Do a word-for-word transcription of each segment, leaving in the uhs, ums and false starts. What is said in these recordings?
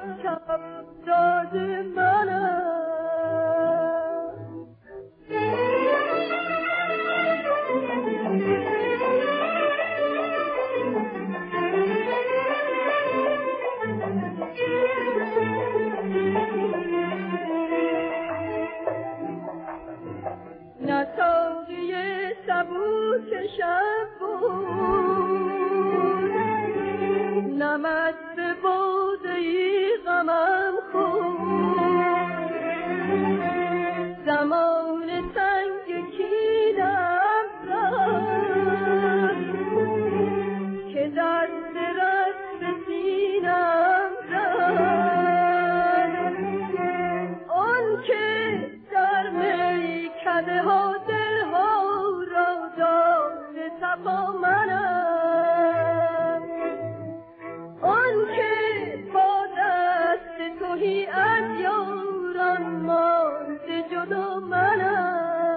کف داد منم. نه ساقی سبوک شب بود، نه مست باده ای غمم خورد. زمان سنگ کینم رفت که دست رست به سینم رفت. آن که در میکده ها دل ها را داده صفا منم. آن که با دست تهی از یاران مانده جدا منم.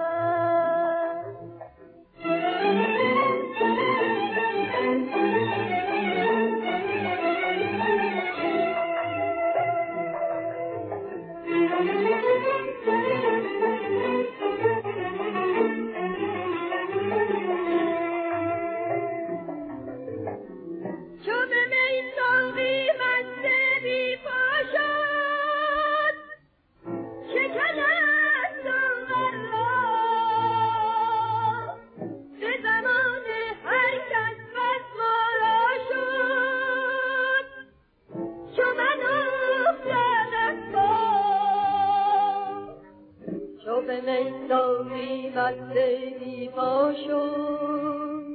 به میدانی مستهی باشد،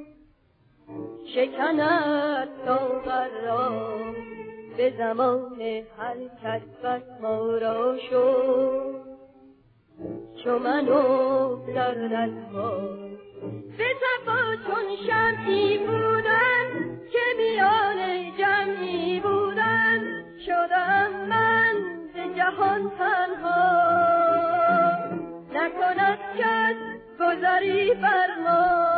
شکند ساغر را به زمان حرکت بس ما را شد. چو من افتاد از ما به صفا چون شمعی بودن که میان جمعی بودن، شدم من به جهان تنها. نکند کس گذری بر ما